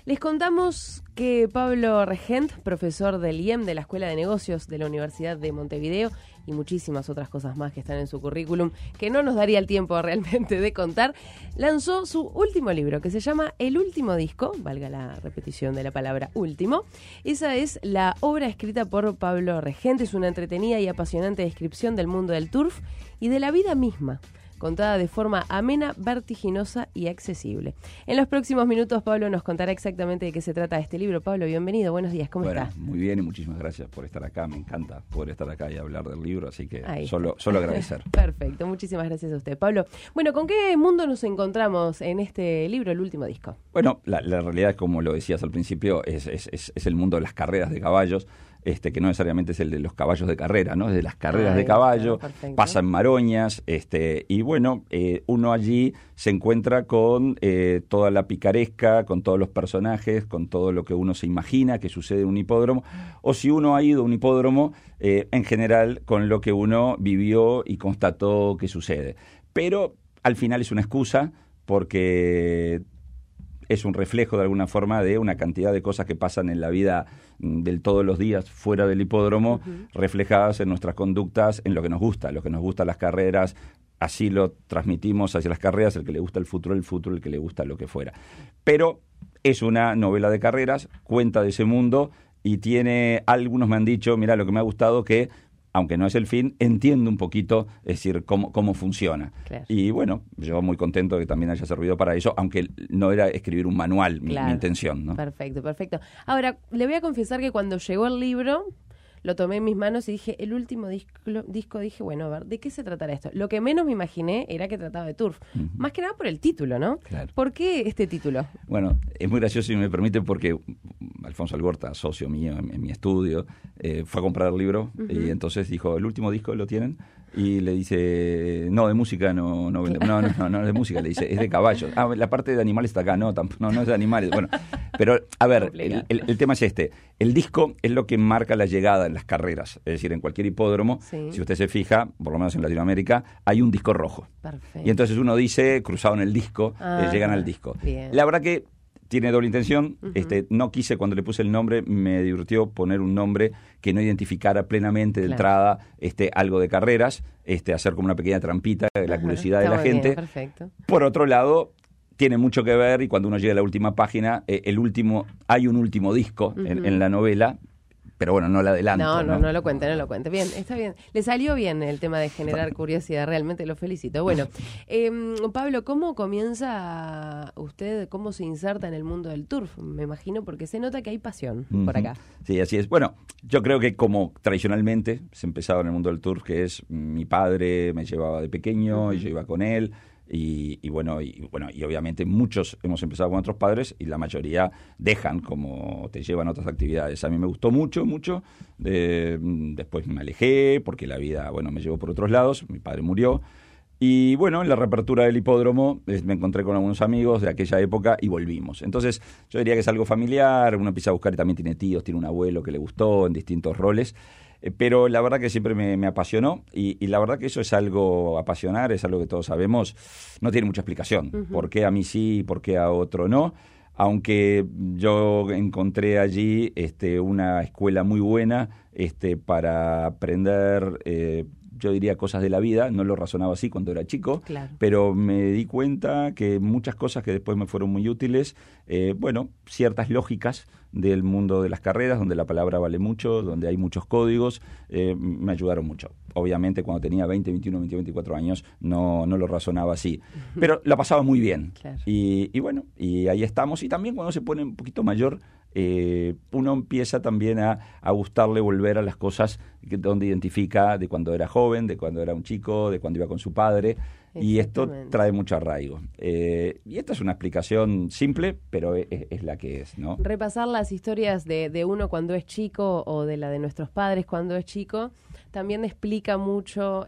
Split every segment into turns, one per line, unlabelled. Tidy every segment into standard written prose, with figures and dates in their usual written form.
Les contamos que Pablo Regent, profesor del IEM de la Escuela de Negocios de la Universidad de Montevideo, y muchísimas otras cosas más que están en su currículum, que no nos daría el tiempo realmente de contar, lanzó su último libro, que se llama El Último Disco, valga la repetición de la palabra último. Esa es la obra escrita por Pablo Regent, es una entretenida y apasionante descripción del mundo del turf y de la vida misma, contada de forma amena, vertiginosa y accesible. En los próximos minutos Pablo nos contará exactamente de qué se trata este libro. Pablo, bienvenido, buenos días, ¿cómo estás?
Muy bien y muchísimas gracias por estar acá, me encanta poder estar acá y hablar del libro, así que solo agradecer.
Perfecto, muchísimas gracias a usted, Pablo. Bueno, ¿con qué mundo nos encontramos en este libro, El Último Disco?
Bueno, la realidad es, como lo decías al principio, es el mundo de las carreras de caballos. Que no necesariamente es el de los caballos de carrera, ¿no? Es de las carreras de caballo, pasan maroñas, y bueno, uno allí se encuentra con toda la picaresca, con todos los personajes, con todo lo que uno se imagina que sucede en un hipódromo, o si uno ha ido a un hipódromo, en general, con lo que uno vivió y constató que sucede. Pero al final es una excusa, porque es un reflejo de alguna forma de una cantidad de cosas que pasan en la vida del todos los días fuera del hipódromo, reflejadas en nuestras conductas, en lo que nos gusta las carreras. Así lo transmitimos hacia las carreras, el que le gusta el fútbol, el que le gusta lo que fuera. Pero es una novela de carreras, cuenta de ese mundo y tiene, algunos me han dicho, mira, lo que me ha gustado que, aunque no es el fin, entiendo un poquito, es decir, cómo funciona. Claro. Y bueno, yo muy contento de que también haya servido para eso, aunque no era escribir un manual, mi intención, ¿no?
Perfecto. Ahora, le voy a confesar que cuando llegó el libro, lo tomé en mis manos y dije, el último disco, dije, bueno, a ver, ¿de qué se tratará esto? Lo que menos me imaginé era que trataba de turf. Más que nada por el título, ¿no?
Claro.
¿Por qué este título?
Bueno, es muy gracioso, si me permite, porque Alfonso Algorta, socio mío en mi estudio, fue a comprar el libro y entonces dijo, ¿el último disco lo tienen? Y le dice, no, de música no de música, le dice, es de caballos. Ah, la parte de animales está acá, no es de animales. Bueno, pero a ver, el tema es este. El disco es lo que marca la llegada en las carreras, es decir, en cualquier hipódromo, si usted se fija, por lo menos en Latinoamérica, hay un disco rojo.
Perfecto.
Y entonces uno dice, cruzado en el disco, llegan al disco.
Bien.
La verdad que tiene doble intención. No quise, cuando le puse el nombre, me divirtió poner un nombre que no identificara plenamente de entrada algo de carreras, hacer como una pequeña trampita de la curiosidad de la gente.
Bien, perfecto.
Por otro lado, tiene mucho que ver, y cuando uno llega a la última página, hay un último disco en la novela. Pero bueno, no la adelanto.
No lo cuente. Bien, está bien. Le salió bien el tema de generar curiosidad, realmente lo felicito. Bueno, Pablo, ¿cómo comienza usted, cómo se inserta en el mundo del turf? Me imagino, porque se nota que hay pasión por acá.
Sí, así es. Bueno, yo creo que como tradicionalmente se empezaba en el mundo del turf, que es mi padre me llevaba de pequeño y yo iba con él. Y obviamente muchos hemos empezado con otros padres y la mayoría dejan, como te llevan a otras actividades. A mí me gustó mucho, después me alejé porque la vida, me llevó por otros lados, mi padre murió. Y bueno, en la reapertura del hipódromo me encontré con algunos amigos de aquella época y volvimos. Entonces yo diría que es algo familiar, uno empieza a buscar y también tiene tíos, tiene un abuelo que le gustó en distintos roles. Pero la verdad que siempre me apasionó y la verdad que eso es algo, apasionar, es algo que todos sabemos, no tiene mucha explicación. ¿Por qué a mí sí y por qué a otro no? Aunque yo encontré allí una escuela muy buena para aprender, yo diría, cosas de la vida. No lo razonaba así cuando era chico, pero me di cuenta que muchas cosas que después me fueron muy útiles, ciertas lógicas del mundo de las carreras, donde la palabra vale mucho, donde hay muchos códigos, me ayudaron mucho. Obviamente cuando tenía 20, 21, 22, 24 años no lo razonaba así, pero la pasaba muy bien. Claro. Y ahí estamos. Y también cuando se pone un poquito mayor, uno empieza también a gustarle volver a las cosas donde identifica de cuando era joven, de cuando era un chico, de cuando iba con su padre. Y esto trae mucho arraigo. Y esta es una explicación simple, pero es la que es, ¿no?
Repasar las historias de uno cuando es chico o de la de nuestros padres cuando es chico también explica mucho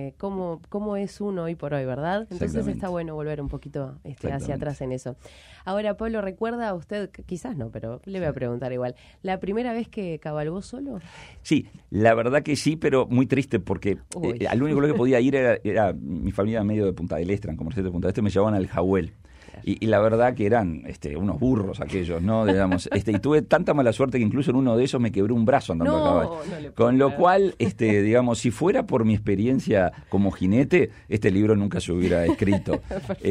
cómo es uno hoy por hoy, ¿verdad? Entonces está bueno volver un poquito hacia atrás en eso. Ahora, Pablo, ¿recuerda usted, quizás no, pero le voy a preguntar igual, la primera vez que cabalgó solo?
Sí, la verdad que sí, pero muy triste porque al único lugar que podía ir era mi familia medio de Punta del Este, en Comerciante de Punta del Este, me llevaban al Jawel. Y la verdad que eran unos burros aquellos, ¿no? Digamos, y tuve tanta mala suerte que incluso en uno de esos me quebré un brazo andando a caballo. Con lo cual, digamos, si fuera por mi experiencia como jinete, este libro nunca se hubiera escrito.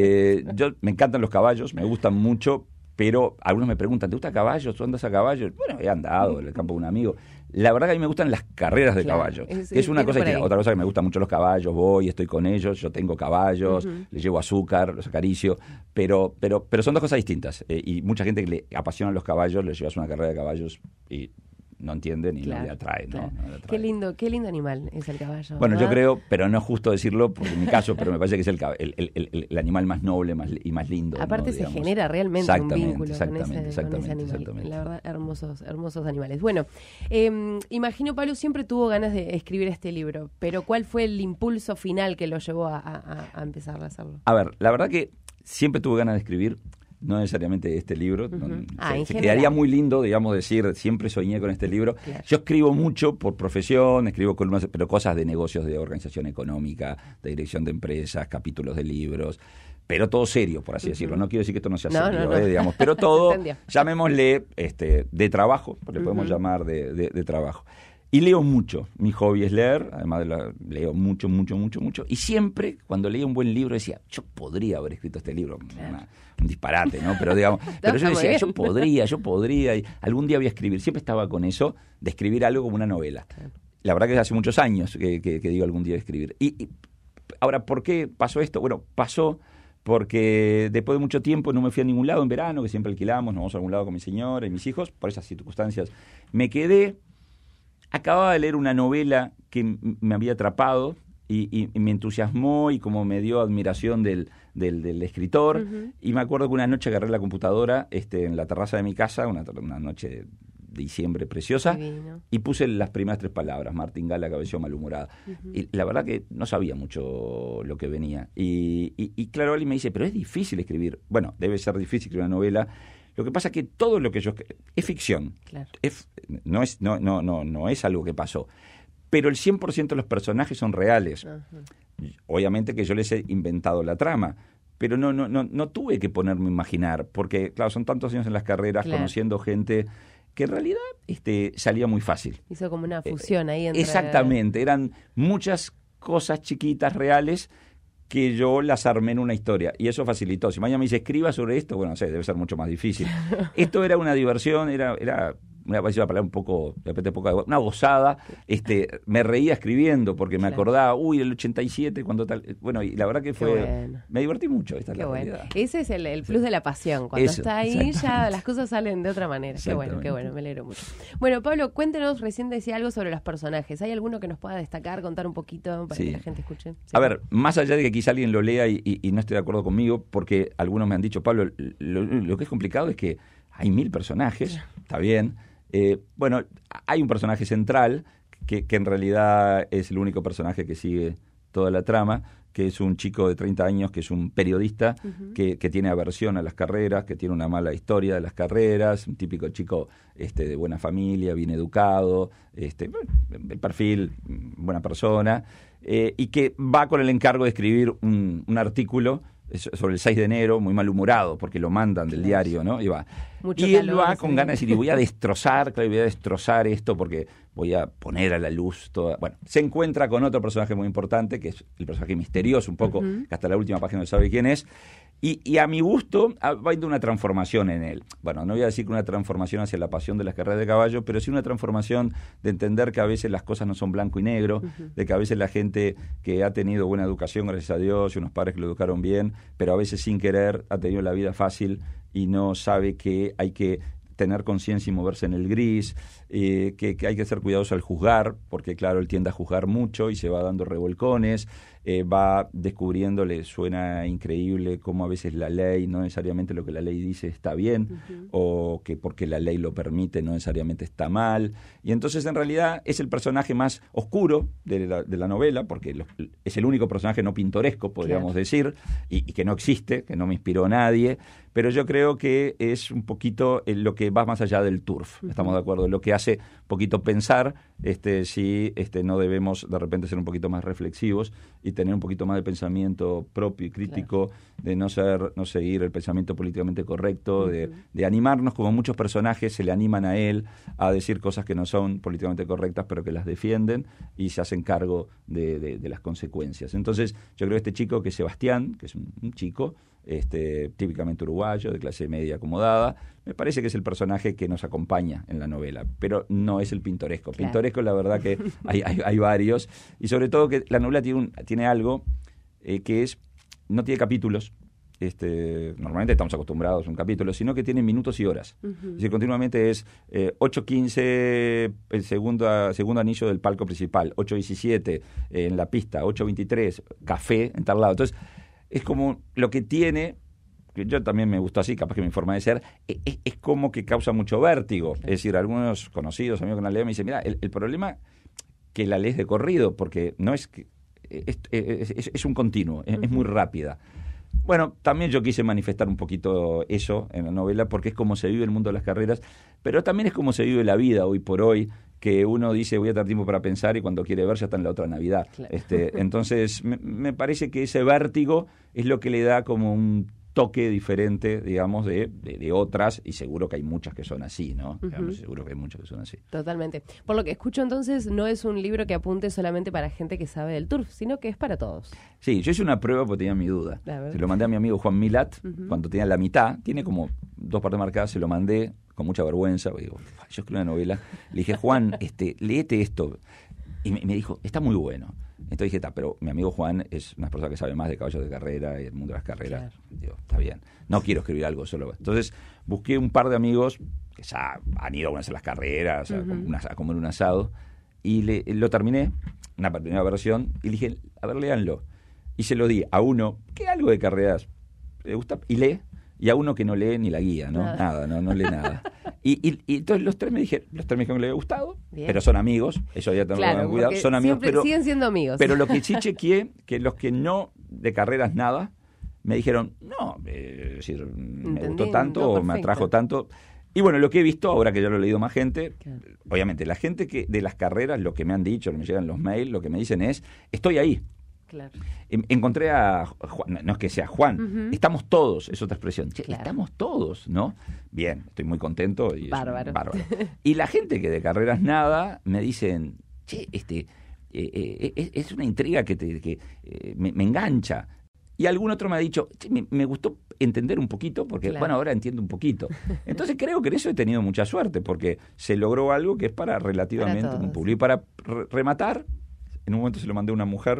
Yo me encantan los caballos, me gustan mucho, pero algunos me preguntan, ¿te gusta caballos? ¿Tú andas a caballo? Bueno, he andado en el campo de un amigo. La verdad que a mí me gustan las carreras de caballos. Es una cosa distinta. Otra cosa que me gustan mucho los caballos, voy, estoy con ellos, yo tengo caballos, les llevo azúcar, los acaricio, pero son dos cosas distintas. Y mucha gente que le apasionan los caballos, les llevas una carrera de caballos y no entienden y no le atrae, ¿no? No le atrae.
Qué lindo animal es el caballo.
Bueno,
¿verdad?
yo creo, pero no es justo decirlo porque en mi caso, pero me parece que es el animal más noble y más lindo.
Aparte,
¿no?
se genera realmente un vínculo con ese animal.
Exactamente.
La verdad, hermosos animales. Bueno, imagino Pablo siempre tuvo ganas de escribir este libro, pero ¿cuál fue el impulso final que lo llevó a empezar a hacerlo?
A ver, la verdad que siempre tuve ganas de escribir. No necesariamente este libro. Se quedaría muy lindo, digamos, decir, siempre soñé con este libro. Claro. Yo escribo mucho por profesión, escribo columnas, pero cosas de negocios, de organización económica, de dirección de empresas, capítulos de libros, pero todo serio, por así decirlo. No quiero decir que esto no sea serio, digamos, pero todo, llamémosle de trabajo, le podemos llamar de trabajo. Y leo mucho, mi hobby es leer, además leo mucho, y siempre cuando leía un buen libro decía, yo podría haber escrito este libro, un disparate, ¿no? Pero digamos, pero yo decía, yo podría, y algún día voy a escribir, siempre estaba con eso, de escribir algo como una novela. Claro. La verdad que hace muchos años que digo algún día de escribir. Y ahora, ¿por qué pasó esto? Bueno, pasó porque después de mucho tiempo no me fui a ningún lado en verano, que siempre alquilábamos, nos vamos a algún lado con mi señora y mis hijos, por esas circunstancias me quedé. Acababa de leer una novela que me había atrapado y me entusiasmó y como me dio admiración del escritor. Y me acuerdo que una noche agarré la computadora en la terraza de mi casa, una noche de diciembre preciosa, divino, y puse las primeras 3 palabras, Martingala, cabeceó malhumorada. Y la verdad que no sabía mucho lo que venía. Y claro, alguien me dice, pero es difícil escribir. Bueno, debe ser difícil escribir una novela. Lo que pasa es que todo lo que yo es ficción, claro. No es algo que pasó, pero el 100% de los personajes son reales. Obviamente que yo les he inventado la trama, pero no tuve que ponerme a imaginar, porque claro, son tantos años en las carreras, claro, conociendo gente que en realidad salía muy fácil.
Hizo como una fusión ahí entre...
Exactamente, eran muchas cosas chiquitas, reales, que yo las armé en una historia, y eso facilitó. Si mañana me dice, escriba sobre esto, bueno, no sé, debe ser mucho más difícil. Esto era una diversión, era una palabra un poco, de repente una gozada. Me reía escribiendo porque me acordaba, el 87, cuando tal. Bueno, y la verdad que fue. Bueno. Me divertí mucho, esta es la realidad.
Ese es el plus de la pasión. Cuando está ahí, ya las cosas salen de otra manera. Qué bueno, me alegro mucho. Bueno, Pablo, cuéntenos, recién decía algo sobre los personajes. ¿Hay alguno que nos pueda destacar, contar un poquito para que la gente escuche? Sí.
A ver, más allá de que quizá alguien lo lea y no esté de acuerdo conmigo, porque algunos me han dicho, Pablo, lo que es complicado es que hay 1000 personajes, está bien. Bueno, hay un personaje central que en realidad es el único personaje que sigue toda la trama, que es un chico de 30 años, que es un periodista, que tiene aversión a las carreras, que tiene una mala historia de las carreras, un típico chico de buena familia, bien educado, el perfil, buena persona, y que va con el encargo de escribir un artículo sobre el 6 de enero, muy malhumorado, porque lo mandan del diario, ¿no? Y va. Y él va con ganas de decir, voy a destrozar esto porque voy a poner a la luz toda... Bueno, se encuentra con otro personaje muy importante, que es el personaje misterioso, un poco, que hasta la última página no sabe quién es, y a mi gusto va habiendo una transformación en él. Bueno, no voy a decir que una transformación hacia la pasión de las carreras de caballo, pero sí una transformación de entender que a veces las cosas no son blanco y negro, de que a veces la gente que ha tenido buena educación, gracias a Dios, y unos padres que lo educaron bien, pero a veces sin querer ha tenido la vida fácil y no sabe que hay que tener conciencia y moverse en el gris, que hay que ser cuidadoso al juzgar, porque claro, él tiende a juzgar mucho y se va dando revolcones, va descubriendo, le suena increíble cómo a veces la ley, no necesariamente lo que la ley dice está bien, o que porque la ley lo permite no necesariamente está mal, y entonces en realidad es el personaje más oscuro de la novela, porque es el único personaje no pintoresco, podríamos decir, y que no existe, que no me inspiró a nadie, pero yo creo que es un poquito lo que va más allá del turf, estamos de acuerdo, lo que hace un poquito pensar si no debemos de repente ser un poquito más reflexivos y tener un poquito más de pensamiento propio y crítico, de no seguir el pensamiento políticamente correcto, de animarnos, como muchos personajes se le animan a él a decir cosas que no son políticamente correctas, pero que las defienden y se hacen cargo de las consecuencias. Entonces, yo creo que este chico, que es Sebastián, que es un chico típicamente uruguayo, de clase media acomodada, me parece que es el personaje que nos acompaña en la novela, pero no es el pintoresco. Claro. Pintoresco, la verdad que hay varios, y sobre todo que la novela tiene algo que no tiene capítulos. Normalmente estamos acostumbrados a un capítulo, sino que tiene minutos y horas. Es decir, continuamente es 8:15 el segundo anillo del palco principal, 8:17 en la pista, 8:23 café en tal lado. Entonces, es como lo que tiene, que yo también me gustó así, capaz que mi forma de ser, es como que causa mucho vértigo. Es decir, algunos conocidos, amigos que la leen, me dicen, mira, el problema que la lees de corrido, porque no es que es un continuo, es muy rápida. Bueno, también yo quise manifestar un poquito eso en la novela, porque es como se vive el mundo de las carreras, pero también es como se vive la vida hoy por hoy, que uno dice voy a tener tiempo para pensar y cuando quiere ver ya está en la otra Navidad. Claro. Entonces, me parece que ese vértigo es lo que le da como un toque diferente, digamos, de otras, y seguro que hay muchas que son así, ¿no? Seguro que hay muchas que son así.
Totalmente. Por lo que escucho, entonces, no es un libro que apunte solamente para gente que sabe del turf, sino que es para todos.
Sí, yo hice una prueba porque tenía mi duda. Se lo mandé a mi amigo Juan Milat, cuando tenía la mitad, tiene como 2 partes marcadas, se lo mandé con mucha vergüenza, digo, yo escribo una novela, le dije, Juan, léete esto, y me dijo, está muy bueno. Entonces dije, pero mi amigo Juan es una persona que sabe más de caballos de carrera y el mundo de las carreras. Claro. Digo, está bien, no quiero escribir algo solo. Entonces busqué un par de amigos que ya han ido a hacer las carreras, a comer un asado, y lo terminé, una primera versión, y le dije, a ver, léanlo. Y se lo di a uno que algo de carreras le gusta y lee, y a uno que no lee ni la guía, ¿no? Nada, no lee nada. Y entonces los tres me dijeron que me le había gustado, bien. Pero son amigos, eso ya tengo cuidado, son amigos, pero
siguen siendo amigos.
Pero lo que sí chequeé, que los que no de carreras nada, me dijeron, no, me gustó tanto o me atrajo tanto. Y bueno, lo que he visto, ahora que ya lo he leído más gente, obviamente, la gente que de las carreras, lo que me han dicho, me llegan los mails, lo que me dicen es, estoy ahí. Claro. Encontré a Juan, no es que sea Juan, estamos todos, es otra expresión. Che, claro. Estamos todos, ¿no? Bien, estoy muy contento y bárbaro. Y la gente que de carreras nada me dicen, che, es una intriga que me engancha. Y algún otro me ha dicho, che, me gustó entender un poquito, porque bueno, ahora entiendo un poquito. Entonces creo que en eso he tenido mucha suerte, porque se logró algo que es para relativamente un público. Y para rematar, en un momento se lo mandé a una mujer,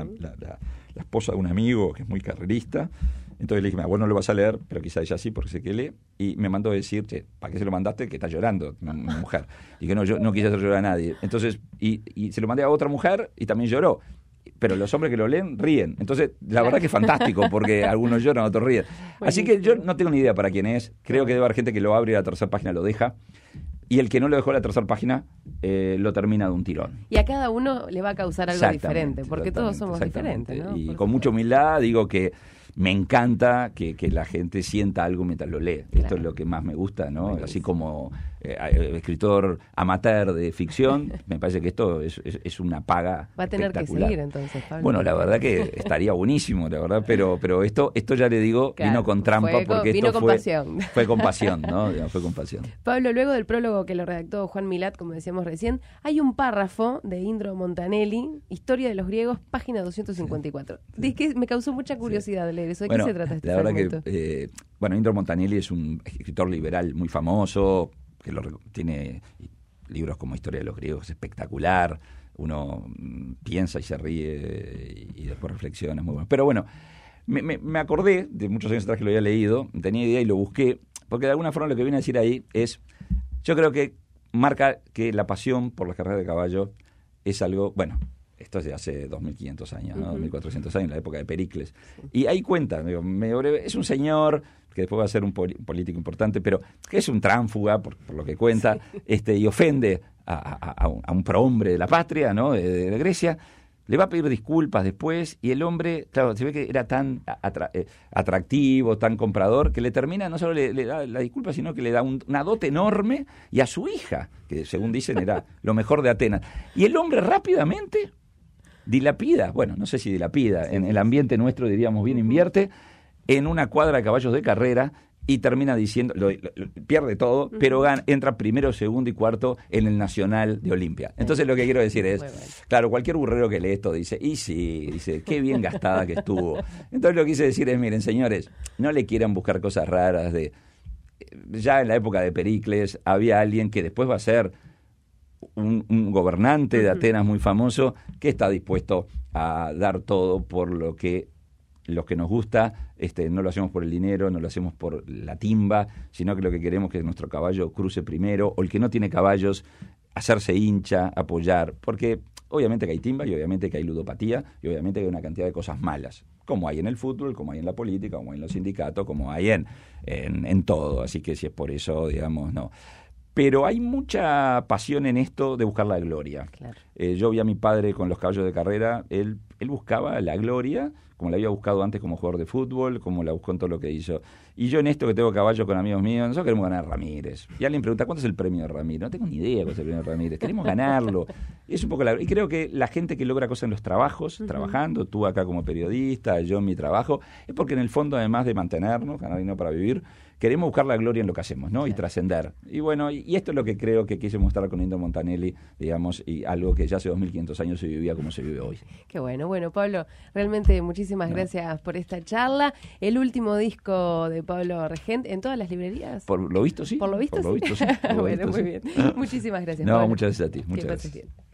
la esposa de un amigo que es muy carrerista. Entonces le dije, bueno, no lo vas a leer, pero quizá ella sí, porque sé que lee. Y me mandó a decir, che, ¿para qué se lo mandaste? Que está llorando una mujer. Y que no, yo no quise hacer llorar a nadie. Entonces, y se lo mandé a otra mujer y también lloró. Pero los hombres que lo leen ríen. Entonces, la verdad que es fantástico, porque algunos lloran, otros ríen. Así que yo no tengo ni idea para quién es. Creo que debe haber gente que lo abre y la tercera página lo deja. Y el que no lo dejó la tercera página lo termina de un tirón.
Y a cada uno le va a causar algo diferente, porque todos somos diferentes, ¿no?
Y con mucha humildad digo que me encanta que la gente sienta algo mientras lo lee. Claro. Esto es lo que más me gusta, ¿no? Bueno, así como escritor amateur de ficción, me parece que esto es una paga
va a tener
espectacular.
Que seguir entonces, Pablo.
Bueno, la verdad que estaría buenísimo, la verdad, pero esto ya le digo, claro, vino con trampa, porque
vino
esto
con pasión.
Fue con pasión, ¿no? Fue con pasión.
Pablo, luego del prólogo que lo redactó Juan Milat, como decíamos recién, hay un párrafo de Indro Montanelli, Historia de los griegos, página 254. Sí. Que me causó mucha curiosidad leer eso. ¿De qué se trata este fragmento?
La verdad que, Indro Montanelli es un escritor liberal muy famoso, que tiene libros como Historia de los griegos, es espectacular. Uno piensa y se ríe y después reflexiona, es muy bueno. Pero bueno, me acordé de muchos años atrás que lo había leído, tenía idea y lo busqué, porque de alguna forma lo que viene a decir ahí es, yo creo que marca que la pasión por las carreras de caballo es algo, bueno, esto es de hace 2500 años, ¿no? 2400 años, la época de Pericles. Y ahí cuenta, digo, es un señor que después va a ser un político importante, pero que es un tránfuga, por lo que cuenta, y ofende a un prohombre de la patria, ¿no? de Grecia. Le va a pedir disculpas después, y el hombre, claro, se ve que era tan atractivo, tan comprador, que le termina, no solo le da la disculpa, sino que le da una dote enorme, y a su hija, que según dicen era lo mejor de Atenas. Y el hombre rápidamente dilapida, bueno, no sé si dilapida, en el ambiente nuestro diríamos bien invierte, en una cuadra de caballos de carrera y termina diciendo, pierde todo, pero entra primero, segundo y cuarto en el Nacional de Olimpia. Entonces lo que quiero decir es, claro, cualquier burrero que lee esto dice, y sí, dice, qué bien gastada que estuvo. Entonces lo que quise decir es, miren, señores, no le quieran buscar cosas raras de... Ya en la época de Pericles había alguien que después va a ser un gobernante de Atenas muy famoso que está dispuesto a dar todo por lo que nos gusta, no lo hacemos por el dinero, no lo hacemos por la timba, sino que lo que queremos es que nuestro caballo cruce primero, o el que no tiene caballos, hacerse hincha, apoyar, porque obviamente que hay timba y obviamente que hay ludopatía y obviamente que hay una cantidad de cosas malas, como hay en el fútbol, como hay en la política, como hay en los sindicatos, como hay en todo, así que si es por eso, digamos, no. Pero hay mucha pasión en esto de buscar la gloria. Claro. Yo vi a mi padre con los caballos de carrera, él buscaba la gloria, como la había buscado antes como jugador de fútbol, como la buscó en todo lo que hizo. Y yo en esto que tengo caballos con amigos míos, nosotros queremos ganar a Ramírez. Y alguien pregunta, ¿cuánto es el premio de Ramírez? No tengo ni idea cuál es el premio de Ramírez. Queremos ganarlo. Y es un poco y creo que la gente que logra cosas en los trabajos, trabajando, tú acá como periodista, yo en mi trabajo, es porque en el fondo, además de mantenernos, ganar dinero para vivir, queremos buscar la gloria en lo que hacemos, ¿no? Claro. Y trascender. Y bueno, y esto es lo que creo que quise mostrar con Indro Montanelli, digamos, y algo que ya hace 2500 años se vivía como se vive hoy.
Qué bueno. Bueno, Pablo, realmente muchísimas gracias por esta charla. El último disco de Pablo Regent, ¿en todas las librerías?
Por lo visto, sí.
¿Por lo visto, sí?
Sí.
Bueno, muy bien. Muchísimas gracias,
No,
Pablo.
Muchas gracias a ti. Muchas gracias.
Que pases bien.